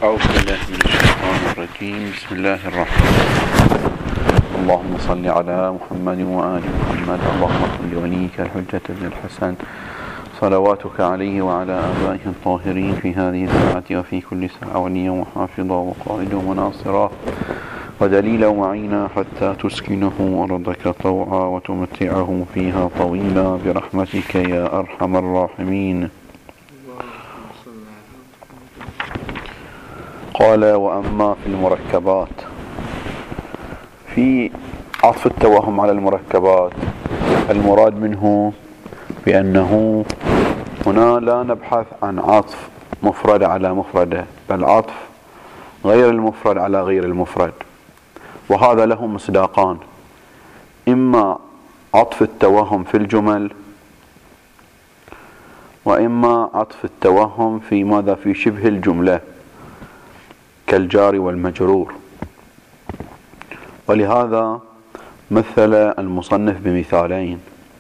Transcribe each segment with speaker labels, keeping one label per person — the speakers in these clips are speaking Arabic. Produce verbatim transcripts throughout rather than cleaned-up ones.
Speaker 1: أعوذ بالله من الشيطان الرجيم. بسم الله الرحمن الرحيم. اللهم صل على محمد وآل محمد. اللهم صل وليك الحجة بن الحسن صلواتك عليه وعلى آبائه الطاهرين في هذه الساعة وفي كل ساعة وليا وحافظا وقائدا وناصرا ودليلا وعينا حتى تسكنه أرضك طوعا وتمتعه فيها طويلا برحمتك يا أرحم الراحمين. قال: وأما في المركبات، في عطف التوهم على المركبات المراد منه بأنه هنا لا نبحث عن عطف مفرد على مفرده، بل عطف غير المفرد على غير المفرد، وهذا له مصداقان: إما عطف التوهم في الجمل، وإما عطف التوهم في ماذا؟ في شبه الجملة كالجار والمجرور. ولهذا مثل المصنف بمثالين.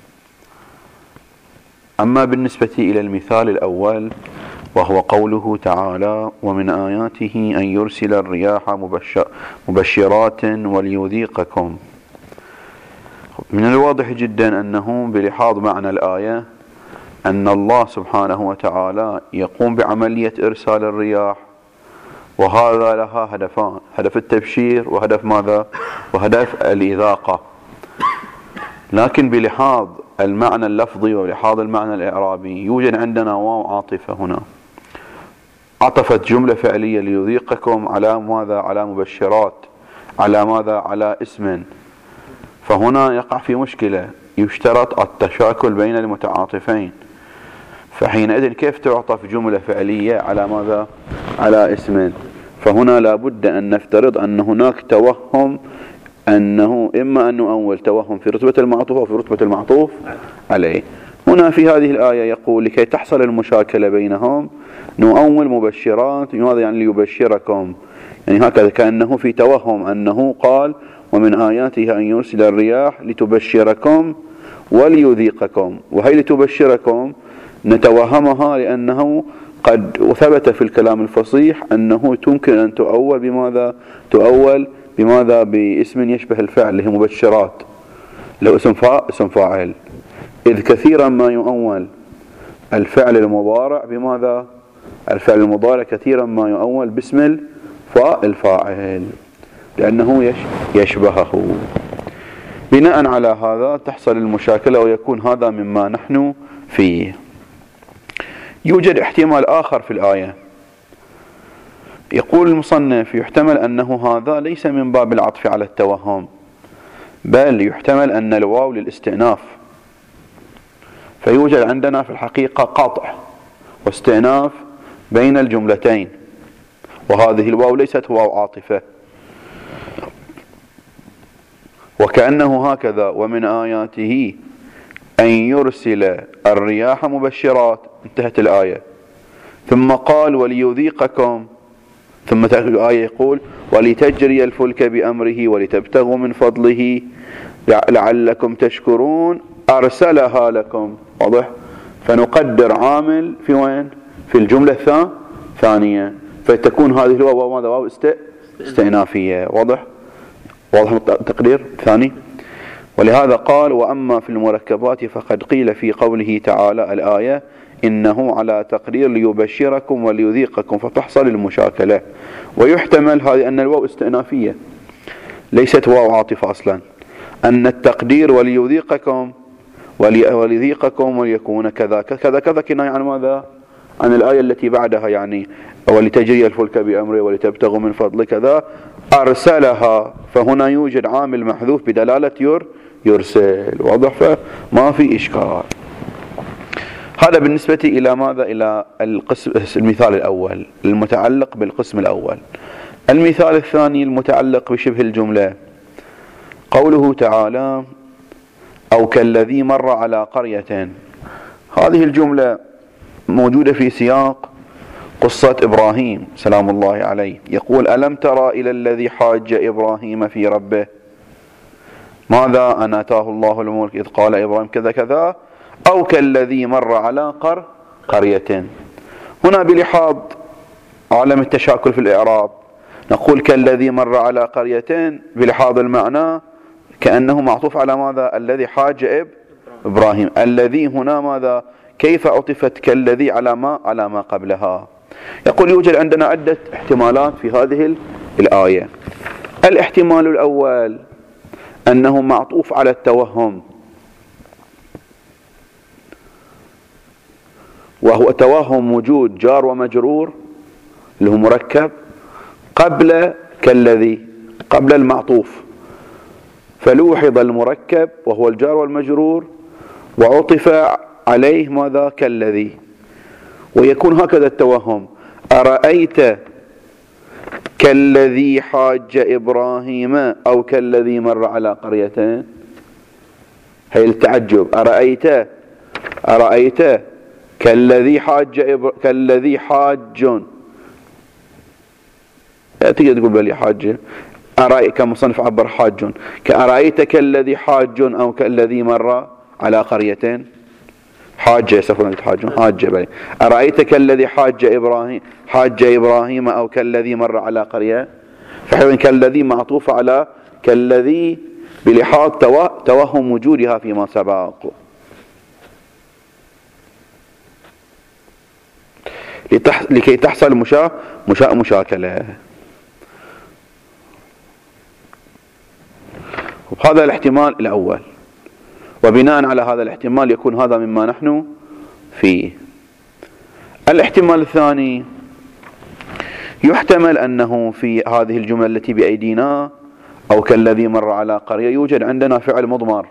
Speaker 1: أما بالنسبة إلى المثال الأول وهو قوله تعالى: ومن آياته أن يرسل الرياح مبشرات وليذيقكم، من الواضح جدا أنه بلحاظ معنى الآية أن الله سبحانه وتعالى يقوم بعملية إرسال الرياح، وهذا لها هدفان: هدف التبشير وهدف ماذا؟ وهدف الإذاقة. لكن بلحاظ المعنى اللفظي وبلحاظ المعنى الإعرابي يوجد عندنا واو عاطفة هنا، عطفت جملة فعلية ليذيقكم على ماذا؟ على مبشرات، على ماذا؟ على اسم. فهنا يقع في مشكلة، يشترط التشاكل بين المتعاطفين، فحينئذ كيف تعطف جملة فعلية على ماذا؟ على اسم؟ فهنا لابد أن نفترض أن هناك توهم، أنه إما أن نؤول توهم في رتبة المعطوف أو في رتبة المعطوف عليه. هنا في هذه الآية يقول: لكي تحصل المشاكلة بينهم نؤول مبشرات، ماذا يعني؟ ليبشركم، يعني هكذا كأنه في توهم أنه قال: ومن آياته أن يرسل الرياح لتبشركم وليذيقكم. وهي لتبشركم نتوهمها لأنه قد ثبت في الكلام الفصيح أنه تمكن أن تؤول بماذا؟ تؤول بماذا؟ باسم يشبه الفعل اللي هي مبشرات، لو اسم فاعل اسم فاعل، إذ كثيرا ما يؤول الفعل المضارع بماذا؟ الفعل المضارع كثيرا ما يؤول باسم الفاء الفاعل لأنه يشبهه. بناء على هذا تحصل المشاكلة ويكون هذا مما نحن فيه. يوجد احتمال آخر في الآية، يقول المصنف: يحتمل أنه هذا ليس من باب العطف على التوهم، بل يحتمل أن الواو للاستئناف، فيوجد عندنا في الحقيقة قطع واستئناف بين الجملتين، وهذه الواو ليست واو عاطفة، وكأنه هكذا: ومن آياته أن يرسل الرياح مبشرات، انتهت الآية، ثم قال: وليذيقكم، ثم تأتي الآية يقول: ولتجري الفلك بأمره ولتبتغوا من فضله لعلكم تشكرون أرسلها لكم. واضح؟ فنقدر عامل في وين؟ في الجملة الثانية، فتكون هذه الواو ماذا؟ واو استئنافية. واضح؟ واضح التقدير الثاني. ولهذا قال: وأما في المركبات فقد قيل في قوله تعالى الآية إنه على تقدير ليبشركم وليذيقكم، فتحصل المشاكلة. ويحتمل هذه أن الواو استئنافية ليست واو عاطفة أصلا، أن التقدير وليذيقكم وليذيقكم وليكون كذا كذا كذا كناية عن ماذا؟ عن الآية التي بعدها، يعني ولتجري الفلك بأمره ولتبتغوا من فضل كذا أرسلها، فهنا يوجد عامل محذوف بدلالة ير يرسل. واضح؟ فما في إشكال. هذا بالنسبة إلى ماذا؟ إلى القسم المثال الأول المتعلق بالقسم الأول. المثال الثاني المتعلق بشبه الجملة، قوله تعالى: أو كالذي مر على قرية. هذه الجملة موجودة في سياق قصة إبراهيم سلام الله عليه. يقول: ألم ترى إلى الذي حاج إبراهيم في ربه ماذا؟ أن آتاه الله الملك إذ قال إبراهيم كذا كذا، أو كالذي مر على قر قرية. هنا بلحاظ عالم التشاكل في الإعراب، نقول كالذي مر على قريتين بلحاظ المعنى كأنه معطوف على ماذا؟ الذي حاج إبراهيم. الذي هنا ماذا؟ كيف عطفت كالذي على ما على ما قبلها؟ يقول يوجد عندنا عدة احتمالات في هذه الآية. الاحتمال الأول أنه معطوف على التوهم، وهو توهم وجود جار ومجرور اللي هو مركب قبل كالذي، قبل المعطوف، فلوحظ المركب وهو الجار والمجرور وعطف عليه ماذا؟ كالذي، ويكون هكذا التوهم: أرأيت كالذي حاج إبراهيم أو كالذي مر على قريتين. هي التعجب: أرأيت أرأيت كالذي حاج إبر... كالذي حاج، تقدر تقول بلي حاج، أرأيت كمصنف عبر حاج، كأرأيت كالذي حاج أو كالذي مر على قريتين. حاجة يسافرون حاج حاجة بلي. أرأيت كالذي حاج إبراهيم حاج إبراهيم أو كالذي مر على قرية، فحين كالذي معطوف على كالذي بلحاظ توهم وجودها فيما سبق. لكي تحصل مشا مشا مشاكلة. هذا الاحتمال الأول، وبناء على هذا الاحتمال يكون هذا مما نحن فيه. الاحتمال الثاني: يحتمل أنه في هذه الجملة التي بأيدينا أو كالذي مر على قرية يوجد عندنا فعل مضمر،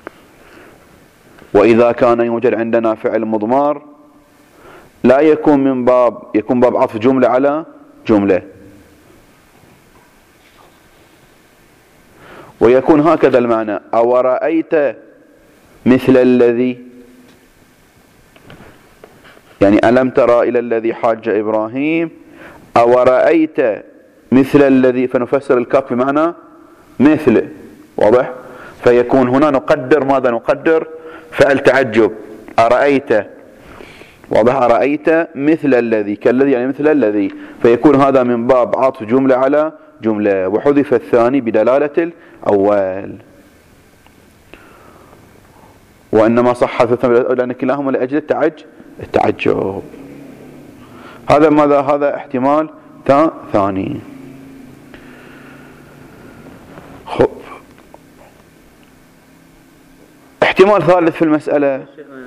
Speaker 1: وإذا كان يوجد عندنا فعل مضمر لا يكون من باب يكون باب عطف جملة على جملة، ويكون هكذا المعنى: أو رأيت مثل الذي، يعني ألم ترى إلى الذي حاج إبراهيم، أو رأيت مثل الذي، فنفسر الكاف بمعنى مثل، واضح؟ فيكون هنا نقدر ماذا؟ نقدر فعل تعجب: أرأيت، واضح؟ أرأيت مثل الذي، كالذي يعني مثل الذي، فيكون هذا من باب عطف جملة على جملة، وحذف الثاني بدلالة الأول. وإنما صح حذف لأن كلاهما لأجل التعج التعجب. هذا ماذا؟ هذا احتمال ثاني. خب، احتمال ثالث في المسألة: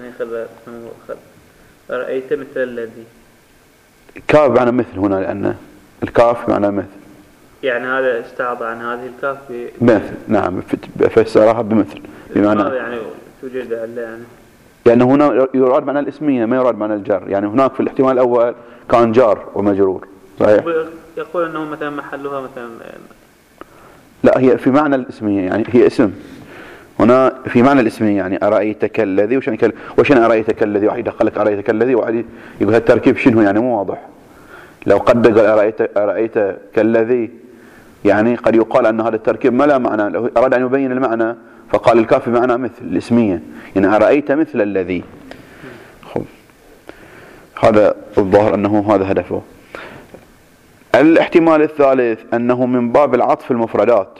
Speaker 2: رأيت مثل الذي،
Speaker 1: كاف معنى مثل هنا، لأن الكاف معنى مثل،
Speaker 2: يعني هذا استعاض عن هذه الكاف
Speaker 1: بمثل. نعم، فسرها بمثل بمعنى
Speaker 2: يعني توجد يعني،
Speaker 1: لأنه هنا يراد معنى الاسمية ما يراد معنى الجر. يعني هناك في الاحتمال الأول كان جار ومجرور، صحيح؟
Speaker 2: يقول أنه مثلا محلها مثلا،
Speaker 1: لا، هي في معنى الاسمية، يعني هي اسم هنا في معنى الاسمية. يعني أرأيتك الذي، وشن كل وشن أرأيتك الذي، واحد يدخل لك أرأيتك الذي، واحد يقول هالتركيب شنو يعني مو واضح. لو قد قال أرأيت أرأيتك الذي، يعني قد يقال أن هذا التركيب ما لا معنى، لو أراد أن يبين المعنى فقال الكاف بمعنى مثل الاسمية، يعني أرأيت مثل الذي. خب، هذا الظاهر أنه هذا هدفه. الاحتمال الثالث أنه من باب العطف المفردات،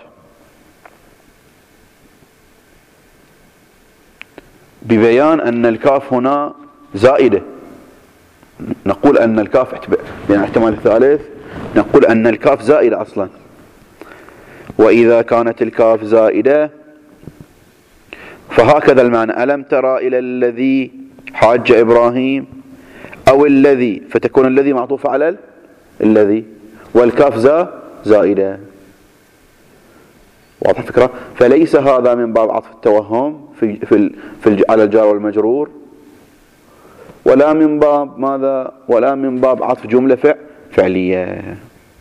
Speaker 1: ببيان أن الكاف هنا زائدة. نقول أن الكاف، يعني الاحتمال الثالث نقول أن الكاف زائدة أصلا، وإذا كانت الكاف زائدة فهكذا المعنى: ألم ترى إلى الذي حاج إبراهيم، أو الذي، فتكون الذي معطوف على الذي، والكاف زا زائدة. واضح الفكرة؟ فليس هذا من باب عطف التوهم في في, في على الجار والمجرور، ولا من باب ماذا؟ ولا من باب عطف جملة فع فعلية.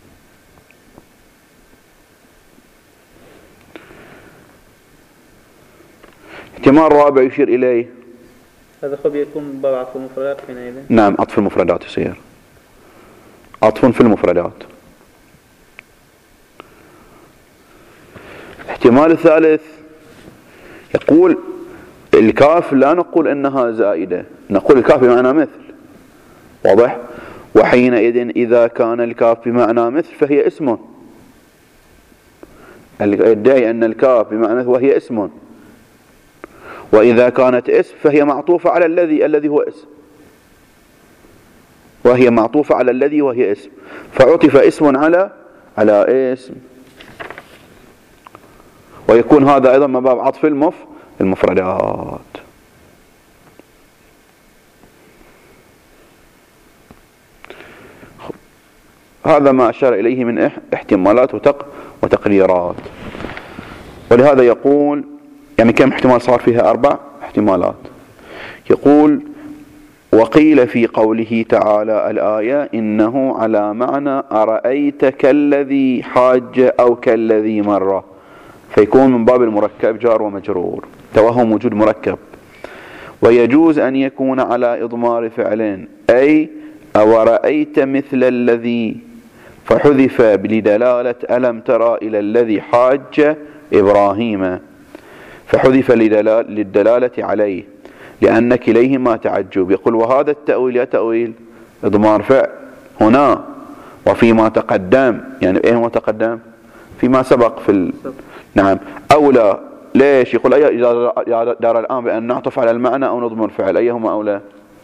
Speaker 1: احتمال رابع يشير إليه:
Speaker 2: هذا خب يكون من باب عطف المفردات حينئذ.
Speaker 1: نعم، عطف المفردات يصير عطف في المفردات. الاحتمال الثالث يقول الكاف لا نقول انها زائدة، نقول الكاف بمعنى مثل، واضح؟ وحينئذ إذا كان الكاف بمعنى مثل فهي اسم، يدعي أن الكاف بمعنى مثل وهي اسم، وإذا كانت اسم فهي معطوفة على الذي الذي هو اسم، وهي معطوفة على الذي وهي اسم، فعطف اسم على على اسم، ويكون هذا أيضا من باب عطف المف المفردات. هذا ما أشار إليه من احتمالات وتق وتقريرات. ولهذا يقول يعني كم احتمال صار فيها؟ أربع احتمالات. يقول وقيل في قوله تعالى الآية إنه على معنى أرأيت كالذي حاج أو كالذي مر، فيكون من باب المركب جار ومجرور، توهم وجود مركب. ويجوز أن يكون على إضمار فعل، أي أو رأيت مثل الذي، فحذف لدلالة ألم ترى إلى الذي حاج إبراهيم، فحذف للدلالة عليه لأن كليهما تعجب. يقول وهذا التأويل يا تأويل إضمار فعل هنا وفيما تقدم، يعني إيه ما تقدم؟ فيما سبق في ال... نعم أولى. ليش؟ يقول أي دار الآن بأن نعطف على المعنى أو نضمر فعل، أيهما أولى؟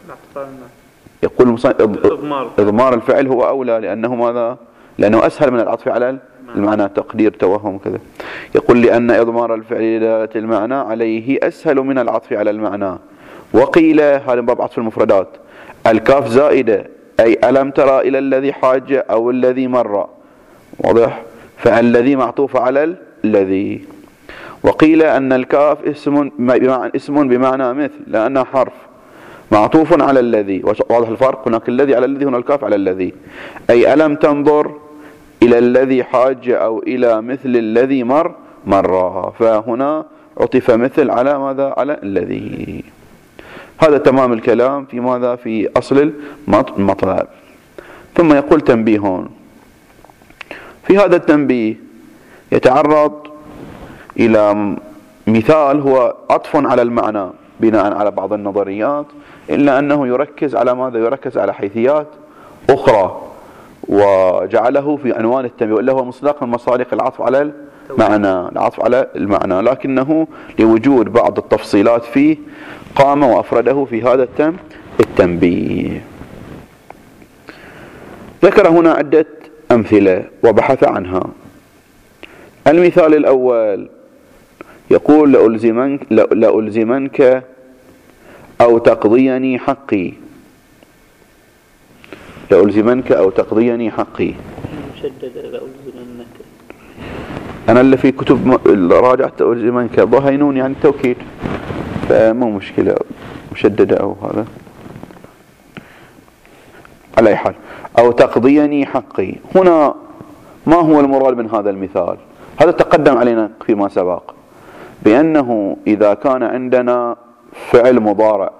Speaker 1: يقول إضمار. إضمار الفعل هو أولى، لأنه ماذا؟ لأنه أسهل من العطف على المعنى، تقدير توهم كذا. يقول لأن إضمار الفعل لدلالة المعنى عليه أسهل من العطف على المعنى. وقيل هذا باب عطف المفردات الكاف زائدة، أي ألم ترى إلى الذي حاج أو الذي مر، واضح؟ فالذي معطوف على الذي. وقيل أن الكاف اسم بمعنى, اسم بمعنى مثل، لأنه حرف معطوف على الذي، واضح الفرق؟ هناك الذي على الذي، هنا الكاف على الذي، أي ألم تنظر إلى الذي حاج أو إلى مثل الذي مر مر، فهنا عطف مثل على ماذا؟ على الذي. هذا تمام الكلام في ماذا؟ في أصل المطلب. ثم يقول تنبيه. في هذا التنبيه يتعرض إلى مثال هو عطف على المعنى بناء على بعض النظريات، إلا أنه يركز على ماذا؟ يركز على حيثيات أخرى، وجعله في عنوان التنبيه، وإلا هو مصداق من مصادق العطف على المعنى، العطف على المعنى، لكنه لوجود بعض التفصيلات فيه قام وأفرده في هذا التنبيه. ذكر هنا عدة أمثلة وبحث عنها. المثال الأول يقول لألزمنك, لألزمنك أو تقضيني حقي، لألزمنك أو تقضيني حقي.
Speaker 2: مشدد لألزمنك،
Speaker 1: أنا اللي في كتب راجعت لألزمنك ضهينون يعني التوكيد، فمو مشكلة مشددة أو هذا على أي حال. أو تقضيني حقي، هنا ما هو المراد من هذا المثال؟ هذا تقدم علينا فيما سبق بأنه إذا كان عندنا فعل مضارع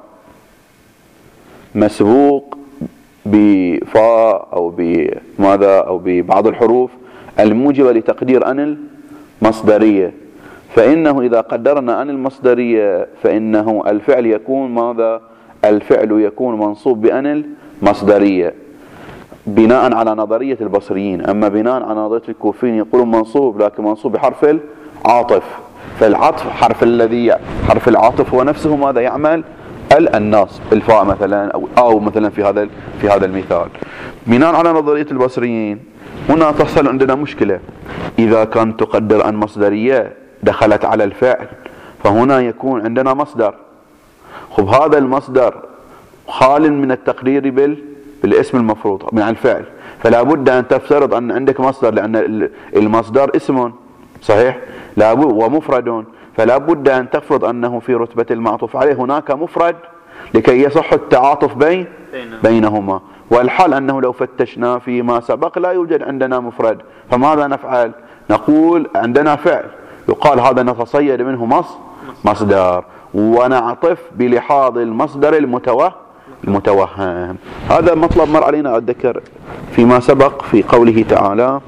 Speaker 1: مسبوق بفاء أو بماذا أو ببعض الحروف الموجبة لتقدير أن المصدرية، فإنه إذا قدرنا أن المصدرية فإنه الفعل يكون ماذا؟ الفعل يكون منصوب بأن المصدرية بناء على نظرية البصريين. أما بناء على نظرية الكوفيين يقولون منصوب، لكن منصوب بحرف العاطف، فالعطف حرف الذي حرف العاطف هو نفسه ماذا يعمل؟ النصب، الفاء مثلا أو أو مثلا في هذا في هذا المثال. بناء على نظرية البصريين هنا تحصل عندنا مشكلة، إذا كان تقدر أن مصدرية دخلت على الفعل فهنا يكون عندنا مصدر. خب هذا المصدر خال من التقدير بال بالاسم المفروض من الفعل، فلا بد أن تفترض أن عندك مصدر، لأن المصدر اسم صحيح لابد ومفرد، فلا بد أن تفرض أنه في رتبة المعطوف عليه هناك مفرد لكي يصح التعاطف بين بينهما. والحال أنه لو فتشنا فيما سبق لا يوجد عندنا مفرد، فماذا نفعل؟ نقول عندنا فعل يقال هذا نتصيد منه مص مصدر، ونعطف بلحاظ المصدر المتوه المتوهم. هذا مطلب مر علينا أتذكر فيما سبق في قوله تعالى،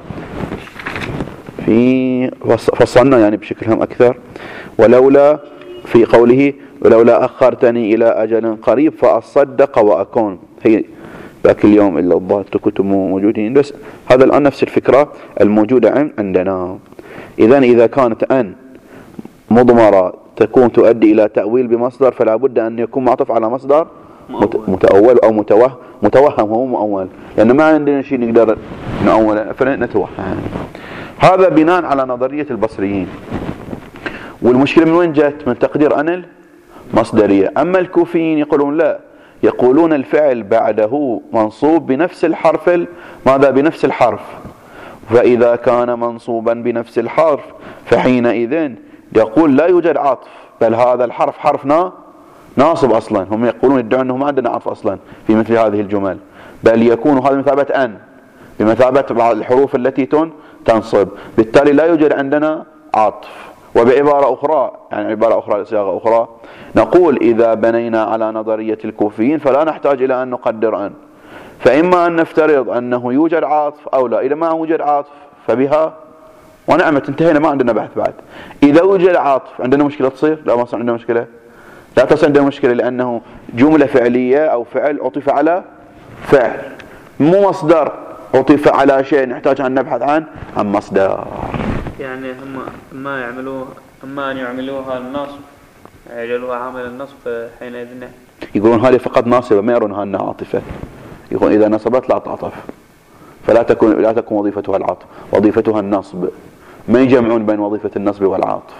Speaker 1: في فصلنا يعني بشكل هم أكثر، ولولا في قوله ولولا أخرتني إلى أجل قريب فأصدق وأكون، هي ذاك اليوم إلا الظاهر كتب موجودين، بس هذا الآن نفس الفكرة الموجودة عندنا. إذا إذا كانت أن مضمرة تكون تؤدي إلى تأويل بمصدر، فلا بد أن يكون معطف على مصدر متأول أو متوهم متوهم هو مؤول، لأن ما عندنا شيء نقدر نؤول فنتوهم. هذا بناء على نظرية البصريين. والمشكلة من وين جت؟ من تقدير أن المصدرية. أما الكوفيين يقولون لا، يقولون الفعل بعده منصوب بنفس الحرف ماذا؟ بنفس الحرف. فإذا كان منصوبا بنفس الحرف فحينئذ يقول لا يوجد عطف، بل هذا الحرف حرف نا ناصب أصلا. هم يقولون يدعون أنه ما عندنا عطف أصلا في مثل هذه الجمل، بل يكون هذا بمثابة أن، بمثابة بعض الحروف التي تنصب، بالتالي لا يوجد عندنا عطف. وبعبارة أخرى، يعني عبارة أخرى صياغة أخرى، نقول إذا بنينا على نظرية الكوفيين فلا نحتاج إلى أن نقدر أن، فإما أن نفترض أنه يوجد عاطف أو لا. إذا ما يوجد عاطف فبها ونعمت، انتهينا، ما عندنا بحث بعد. إذا وجد عاطف عندنا مشكلة تصير؟ لا، ما صار عندنا مشكلة، لا تصير عندنا مشكلة، لأنه جملة فعلية أو فعل عطف على فعل، مو مصدر عطف على شيء نحتاج أن نبحث عن عن مصدر.
Speaker 2: يعني هم ما يعملوه، اما ان يعملوها النصب، يجعلوها عامل النصب، حينئذ
Speaker 1: يقولون هذه فقط ناصبة، ما يرونها انها عاطفة. يقول اذا نصبت لا تعطف، فلا تكون لا تكون وظيفتها العطف، وظيفتها النصب. ما يجمعون بين وظيفة النصب والعطف.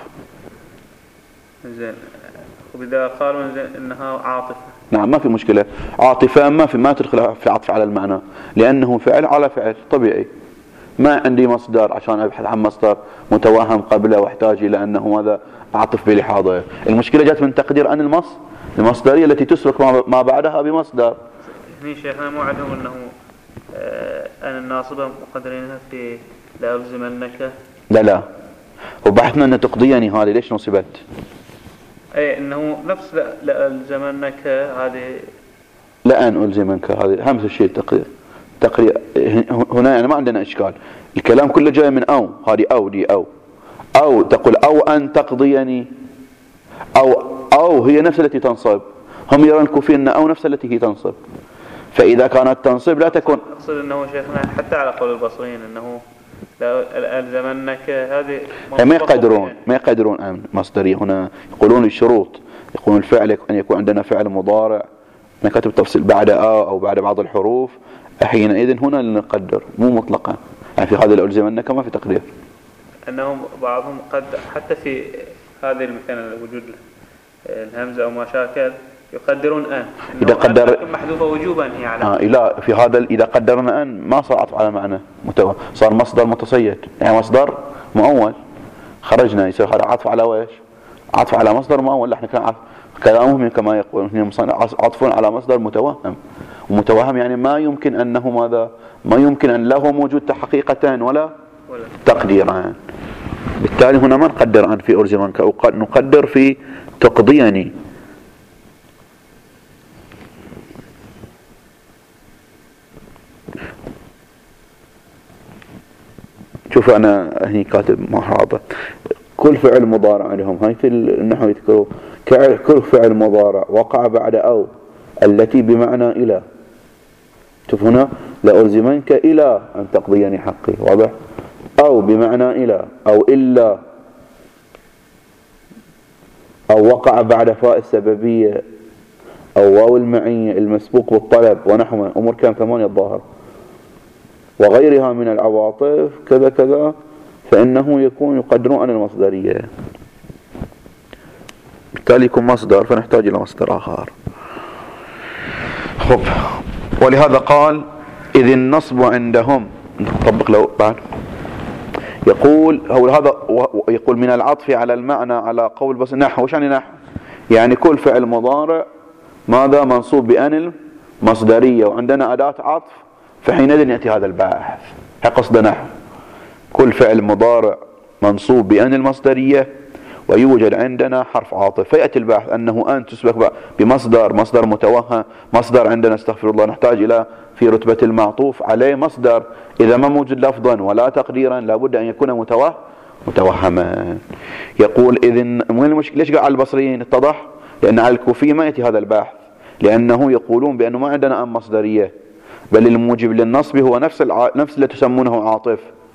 Speaker 2: زين، وإذا قالوا انها عاطفة،
Speaker 1: نعم ما في مشكلة. عاطفة ما في ما تدخل في عطف على المعنى، لأنه فعل على فعل طبيعي. ما عندي مصدر عشان أبحث عن مصدر متوهم قبله واحتاج إلى أنه هذا أعطف بلحاظه. المشكلة جت من تقدير أن المص المصدرية التي تسلك ما بعدها بمصدر.
Speaker 2: هني شيخنا مو عندهم أنه أن الناصبة مقدرينها في لا ألزمنك.
Speaker 1: لا لا، وبحثنا أن تقضيني هذه ليش نصبت؟
Speaker 2: أي أنه نفس لا, لا ألزمنك هذه،
Speaker 1: لا أن ألزمنك هذه همس الشيء تقدير تقرير. هنا يعني ما عندنا إشكال، الكلام كله جاي من أو، هذه أو دي أو أو تقول أو أن تقضيني، أو أو هي نفس التي تنصب. هم يرون الكوفيين أن أو نفس التي هي تنصب، فإذا كانت تنصب لا تكون.
Speaker 2: أقصد أنه شيخنا حتى على قول البصريين أنه لا ألزمنك هذه
Speaker 1: ما يقدرون ما يقدرون أن مصدرية. هنا يقولون الشروط، يقولون الفعل أن يكون عندنا فعل مضارع ما كتب تفصيل بعد أو أو بعد بعض الحروف، حينئذ هنا نقدر، مو مطلقا. يعني في هذا الألزمنك ما في تقدير.
Speaker 2: أنهم بعضهم قد حتى في هذه المكان وجود الهمزة أو ما شاكل يقدرون أن
Speaker 1: إذا قدر
Speaker 2: محذوفة وجوبا هي على
Speaker 1: آه لا في هذا إذا قدرنا أن ما صار عطف على معنى متو... صار مصدر متصيد، يعني مصدر مؤول خرجنا، يصير هذا عطف على ويش؟ عطف على مصدر مؤول. احنا كان كلامهم كما يقولون عطفون على مصدر متوهم، ومتوهم يعني ما يمكن أنه ماذا؟ ما يمكن أن له موجود حقيقة ولا, ولا. تقديرا. بالتالي هنا ما نقدر أن في ألزمنك، أو نقدر في تقضيني. شوف أنا هني كاتب محاضرة كل فعل مضارع عندهم، هاي في النحو يذكروا كل فعل مضارع وقع بعد أو التي بمعنى إلى. شوف هنا لألزمنك إلى أن تقضيني حقي، واضح؟ أو بمعنى إلى أو إلا، أو وقع بعد فاء السببية أو واو المعية المسبوق بالطلب ونحو أمور كان ثمانية الظاهر وغيرها من العواطف كذا كذا، فإنه يكون يقدرون عن المصدرية، بالتالي يكون مصدر فنحتاج إلى مصدر آخر. خب، ولهذا قال إذ النصب عندهم، نطبق له بعد، يقول هو هذا يقول من العطف على المعنى على قول بس نحو. وش يعني نحو؟ يعني كل فعل مضارع ماذا منصوب بأن المصدرية وعندنا أداة عطف، فحينئذ يأتي هذا الباحث قصد نحو كل فعل مضارع منصوب بأن المصدرية ويوجد عندنا حرف عاطف، فيأتي الباحث أنه أن تسبق بمصدر مصدر متوهم، مصدر عندنا استغفر الله نحتاج إلى في رتبة المعطوف عليه مصدر، إذا ما موجود لفظا ولا تقديرا لابد أن يكون متوهم متوهما. يقول إذن من المشكلة ليش قال على البصريين اتضح؟ لأن على الكوفية ما يأتي هذا الباحث، لأنه يقولون بأنه ما عندنا أن مصدرية، بل الموجب للنصب هو نفس الع... نفس اللي تسمونه عاطف.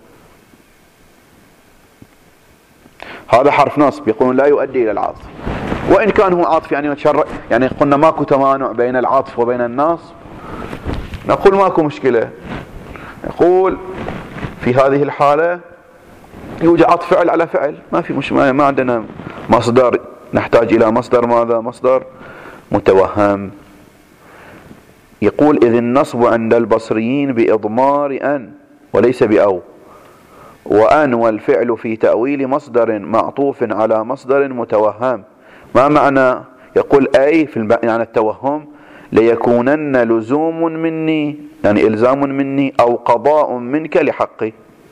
Speaker 1: هذا حرف نصب يقولون لا يؤدي إلى العطف، وإن كان هو عاطف يعني نتشرع، يعني قلنا ماكو تمانع بين العطف وبين النصب، نقول ماكو مشكلة. نقول في هذه الحالة يوجد عطف فعل على فعل، ما في مش ما عندنا مصدر، نحتاج إلى مصدر ماذا؟ مصدر متوهم. يقول إذ النصب عند البصريين بإضمار أن وليس بأو، وأن والفعل في تأويل مصدر معطوف على مصدر متوهم. ما معنى؟ يقول أي في الب... يعني التوهم ليكونن لزوم مني يعني إلزام مني أو قضاء منك لحقي.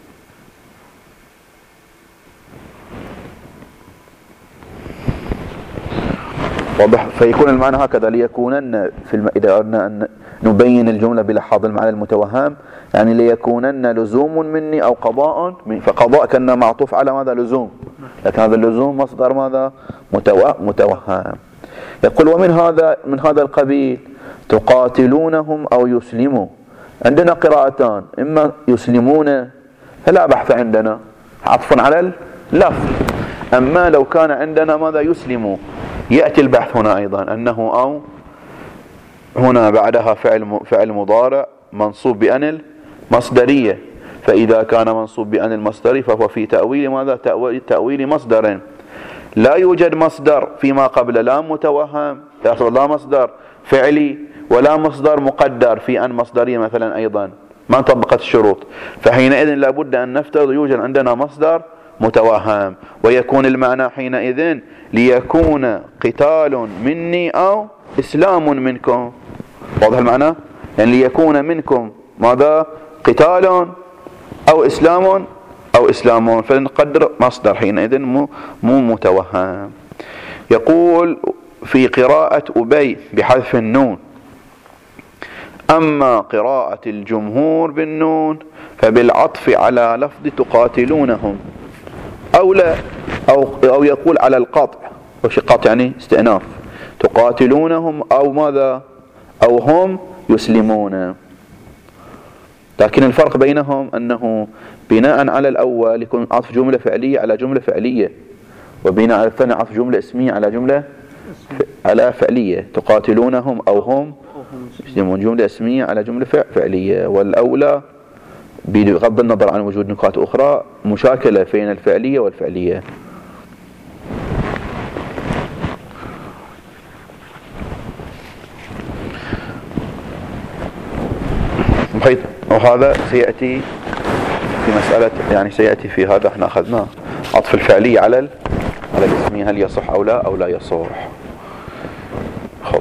Speaker 1: واضح؟ فيكون المعنى هكذا ليكونن في الم... إذا أردنا أن نبين الجملة بلحاظ المعنى المتوهم يعني ليكونن لزوم مني أو قضاء من... فقضاء كان معطوف على ماذا؟ لزوم، لكن هذا اللزوم مصدر ماذا؟ متو... متوهم. يقول ومن هذا من هذا القبيل تقاتلونهم أو يسلموا. عندنا قراءتان، إما يسلمون فلا بحث عندنا عطف على اللفظ، أما لو كان عندنا ماذا؟ يسلموا، يأتي البحث هنا أيضا أنه أو هنا بعدها فعل فعل مضارع منصوب بأن المصدرية، فإذا كان منصوب بأن المصدري فهو في تأويل ماذا؟ تأويل, تأويل مصدر. لا يوجد مصدر فيما قبل، لا متوهم لا مصدر فعلي ولا مصدر مقدر في أن مصدرية مثلا أيضا، ما طبقت الشروط، فحينئذ لابد أن نفترض يوجد عندنا مصدر متوهم، ويكون المعنى حينئذ ليكون قتال مني أو إسلام منكم. واضح المعنى؟ يعني ليكون منكم ماذا؟ قتال أو إسلام أو إسلام، فنقدر مصدر حينئذ مو, مو متوهم. يقول في قراءة أبي بحذف النون: أما قراءة الجمهور بالنون فبالعطف على لفظ تقاتلونهم، أو لا أو, أو يقول على القطع، وش قطع يعني استئناف، تقاتلونهم أو ماذا؟ أو هم يسلمون. لكن الفرق بينهم أنه بناء على الأول يكون عطف جملة فعلية على جملة فعلية، وبناء على الثاني عطف جملة اسمية على جملة على فعلية. تقاتلونهم أو هم يسلمون جملة اسمية على جملة فعلية، والأولى بغض النظر عن وجود نقاط أخرى مشاكلة بين الفعلية والفعلية. بحيث وهذا سيأتي في مسألة، يعني سيأتي في هذا احنا أخذناه عطف الفعلية على على الاسمية، هل يصح أو لا أو لا يصح. خب.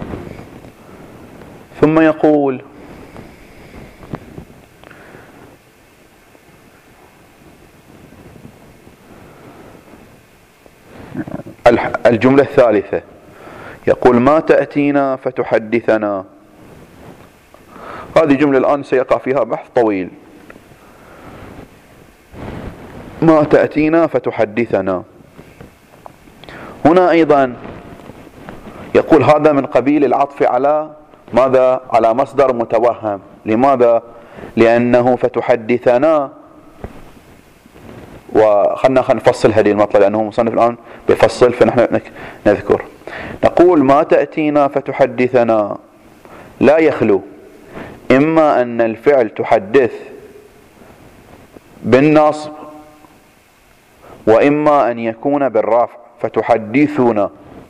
Speaker 1: ثم يقول الجملة الثالثة، يقول ما تأتينا فتحدثنا. هذه جملة الآن سيقع فيها بحث طويل. ما تأتينا فتحدثنا، هنا أيضا يقول هذا من قبيل العطف على ماذا؟ على مصدر متوهم. لماذا؟ لأنه فتحدثنا، وخلنا خلنا نفصل هذه المطلب لأنه مصنف الآن بيفصل، فنحن نذكر. نقول ما تأتينا فتحدثنا لا يخلو إما أن الفعل تحدث بالنصب، وإما أن يكون بالرفع فتحدثنا،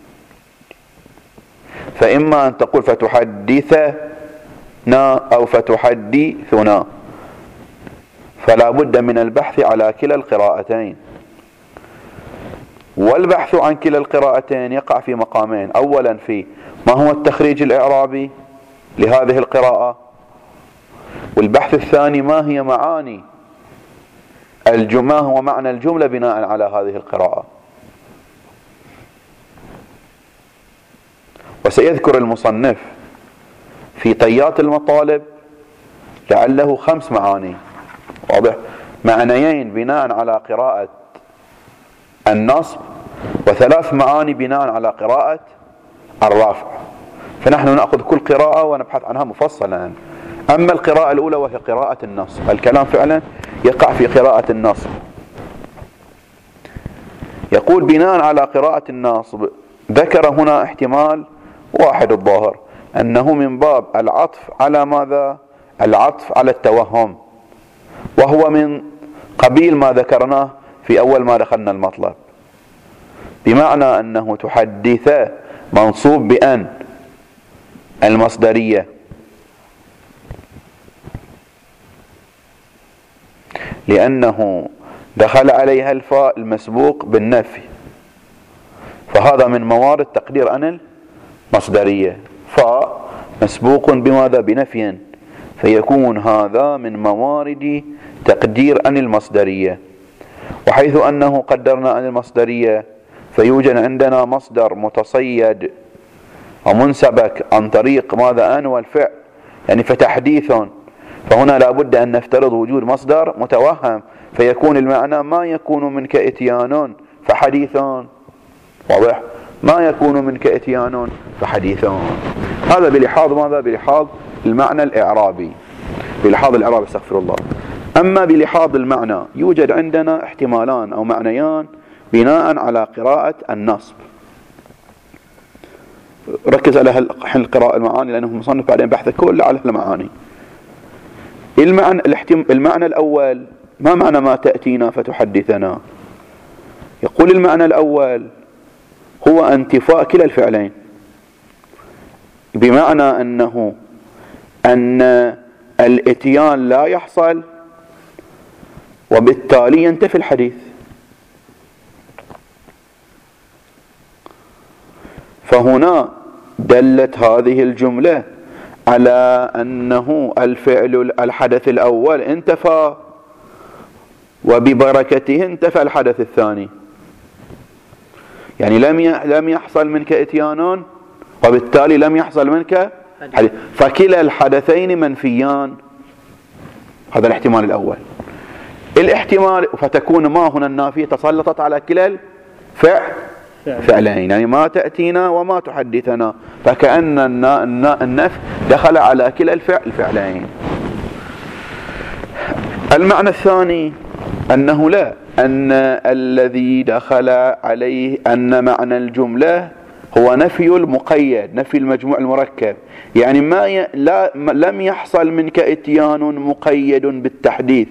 Speaker 1: فإما أن تقول فتحدثنا أو فتحدثنا، فلا بد من البحث على كلا القراءتين. والبحث عن كلا القراءتين يقع في مقامين: أولا في ما هو التخريج الإعرابي لهذه القراءة، والبحث الثاني ما هي معاني الجملة، هو معنى الجملة بناء على هذه القراءة. وسيذكر المصنف في طيات المطالب لعله خمس معاني، واضح؟ معنيين بناء على قراءة النصب، وثلاث معاني بناء على قراءة الرفع. فنحن نأخذ كل قراءة ونبحث عنها مفصلا. أما القراءة الأولى وهي قراءة النصب، الكلام فعلا يقع في قراءة النصب. يقول بناء على قراءة النصب ذكر هنا احتمال واحد الظاهر، أنه من باب العطف على ماذا؟ العطف على التوهم، وهو من قبيل ما ذكرناه في أول ما دخلنا المطلب، بمعنى أنه تحدث منصوب بأن المصدرية، لأنه دخل عليها الفاء المسبوق بالنفي، فهذا من موارد تقدير أن المصدرية، فاء مسبوق بماذا؟ بنفي، فيكون هذا من موارد تقدير أن المصدرية. وحيث أنه قدرنا أن المصدرية فيوجد عندنا مصدر متصيد ومنسبك عن طريق ماذا؟ أن والفعل، يعني فتحديث، فهنا لا بد أن نفترض وجود مصدر متوهم، فيكون المعنى ما يكون منك إتيان فحديثان، واضح؟ ما يكون منك إتيان فحديثان. هذا بلحاظ ماذا؟ بلحاظ المعنى الإعرابي، بلحاظ الإعرابي استغفر الله. أما بلحاظ المعنى يوجد عندنا احتمالان أو معنيان بناء على قراءة النصب. ركز على القراءة المعاني لأنه مصنف بعدين بحث كله على المعاني. المعنى, المعنى الأول، ما معنى ما تأتينا فتحدثنا؟ يقول المعنى الأول هو انتفاء كلا الفعلين، بمعنى أنه أن الاتيان لا يحصل وبالتالي ينتفي الحديث. فهنا دلت هذه الجملة على أنه الفعل الحدث الأول انتفى وببركته انتفى الحدث الثاني، يعني لم لم يحصل منك اتيان وبالتالي لم يحصل منك حديث، فكلا الحدثين منفيان. هذا الاحتمال الأول. الاحتمال فتكون ما هنا النافية تسلطت على كلا الفعل فعلين، يعني ما تأتينا وما تحدثنا، فكأن النفي دخل على كلا الفعل فعلين. المعنى الثاني أنه لا، أن الذي دخل عليه أن معنى الجملة هو نفي المقيد، نفي المجموع المركب، يعني ما ي... لا لم يحصل منك اتيان مقيد بالتحديث،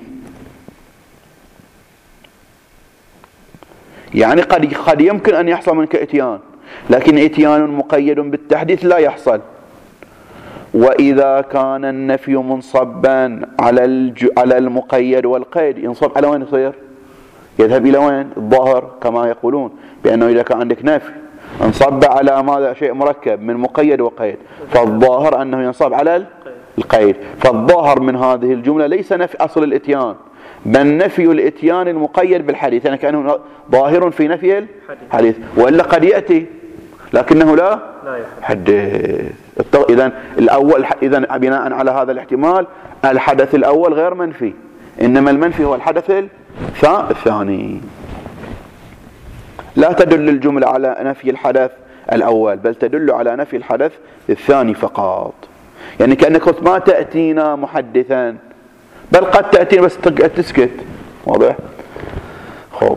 Speaker 1: يعني قد قد يمكن أن يحصل منك اتيان، لكن اتيان مقيد بالتحديث لا يحصل. وإذا كان النفي منصبا على الج... على المقيد والقيد، ينصب على وين يصير؟ يذهب إلى وين؟ الظاهر كما يقولون بأنه إذا كان عندك نفي انصب على ماذا؟ شيء مركب من مقيد وقيد، فالظاهر أنه ينصب على القيد. فالظاهر من هذه الجملة ليس نفي أصل الاتيان، بل نفي الاتيان المقيد بالحديث، يعني كأنه ظاهر في نفي الحديث، وإلا قد يأتي لكنه لا يحدث. إذن الأول، إذن بناء على هذا الاحتمال الحدث الأول غير منفي، إنما المنفي هو الحدث الثاني. لا تدل الجملة على نفي الحدث الأول، بل تدل على نفي الحدث الثاني فقط. يعني كأنك قلت ما تأتينا محدثا، بل قد تأتينا بس تسكت، واضح؟ خب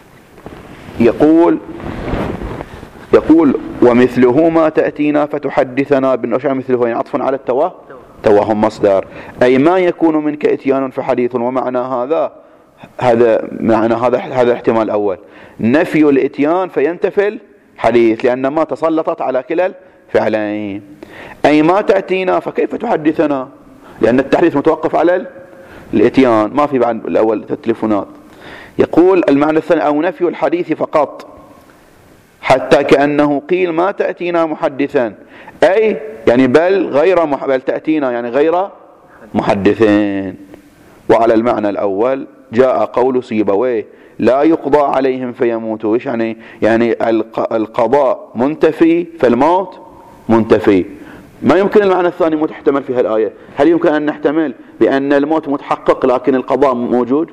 Speaker 1: يقول يقول ومثله ما تأتينا فتحدثنا بالنشأ، مثله يعني عطف على التوهم، توهم مصدر، أي ما يكون منك اتيان فحديث. ومعنى هذا هذا معنى هذا هذا الاحتمال الأول، نفي الاتيان فينتفي الحديث، لأن ما تسلطت على كلا الفعلين. أي ما تأتينا فكيف تحدثنا، لأن التحديث متوقف على الاتيان، ما في بعد الأول التليفونات. يقول المعنى الثاني أو نفي الحديث فقط، حتى كأنه قيل ما تأتينا محدثا، أي يعني بل غير مح... بل تأتينا يعني غير محدثين. وعلى المعنى الأول جاء قول سيبويه لا يقضى عليهم فيموتوا. إيش يعني؟ يعني القضاء منتفي فالموت منتفي. ما يمكن المعنى الثاني متحتمل في هالآية. هل يمكن أن نحتمل بأن الموت متحقق لكن القضاء موجود؟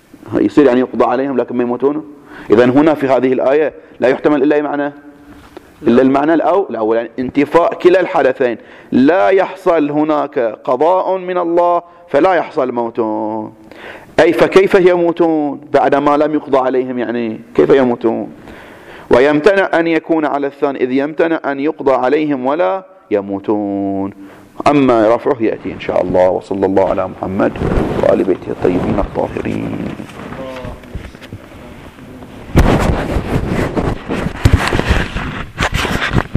Speaker 1: يصير يعني يقضى عليهم لكن ما يموتون. إذن هنا في هذه الآية لا يحتمل إلا معنى إلا المعنى الأول، يعني انتفاء كلا الحدثين، لا يحصل هناك قضاء من الله فلا يحصل موت. أي فكيف يموتون بعدما لم يقضى عليهم؟ يعني كيف يموتون؟ ويمتنع أن يكون على الثاني، إذ يمتنع أن يقضى عليهم ولا يموتون. أما رفعه يأتي إن شاء الله. وصلى الله على محمد وآل بيته الطيبين الطاهرين.